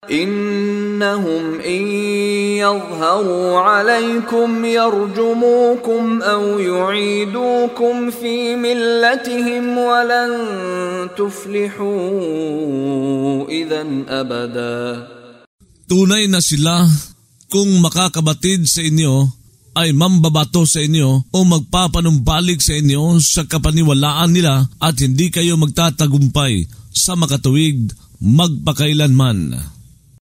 إنهم إن يظهروا عليكم يرجموكم أو يعيدوكم في ملتهم ولن تفلحوا إذا أبدا. Tunay na sila kung makakabatid sa inyo ay mambabato sa inyo o magpapanumbalik sa inyo sa kapaniwalaan nila at hindi kayo magtatagumpay sa makatuwid magpakailanman.